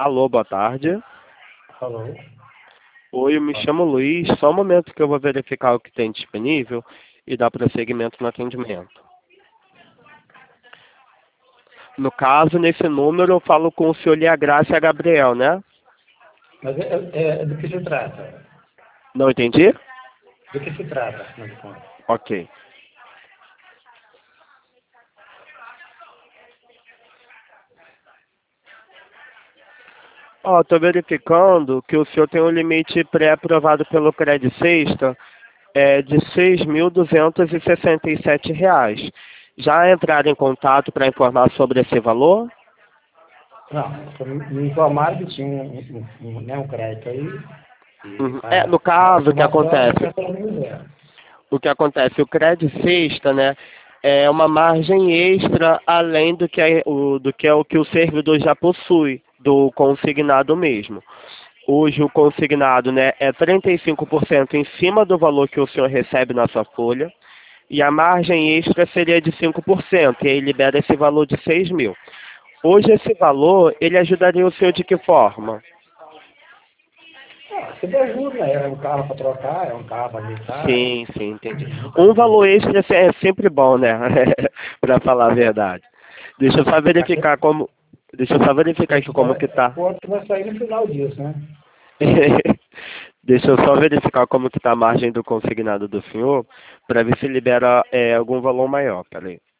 Alô, boa tarde. Alô? Oi, eu me chamo Luiz. Só um momento que eu vou verificar o que tem disponível e dar prosseguimento no atendimento. No caso, nesse número, eu falo com o senhor Lia Graça Gabriel, né? Mas do que se trata? Não entendi? Do que se trata, afinal de contas? Ok. Ó, estou verificando que o senhor tem um limite pré-aprovado pelo Credit Sexta de R$ 6.267. Já entraram em contato para informar sobre esse valor? Não, me informaram que tinha um crédito aí. Uhum. A No caso, o que aprovação acontece? é pelo miséria. O que acontece? O Credit Sexta, né, é uma margem extra além do que o servidor já possui, do consignado mesmo. Hoje o consignado, né, é 35% em cima do valor que o senhor recebe na sua folha, e a margem extra seria de 5%, e aí libera esse valor de 6 mil. Hoje esse valor, ele ajudaria o senhor de que forma? Sempre ajuda, né? É um carro para trocar, é um carro para ajeitar. Sim, sim, entendi. Um valor extra é sempre bom, né? Para falar a verdade. Deixa eu só verificar como. Deixa eu só verificar aqui como que tá. Quanto vai sair no final disso, né? Deixa eu só verificar como que tá a margem do consignado do senhor, para ver se libera algum valor maior. Peraí.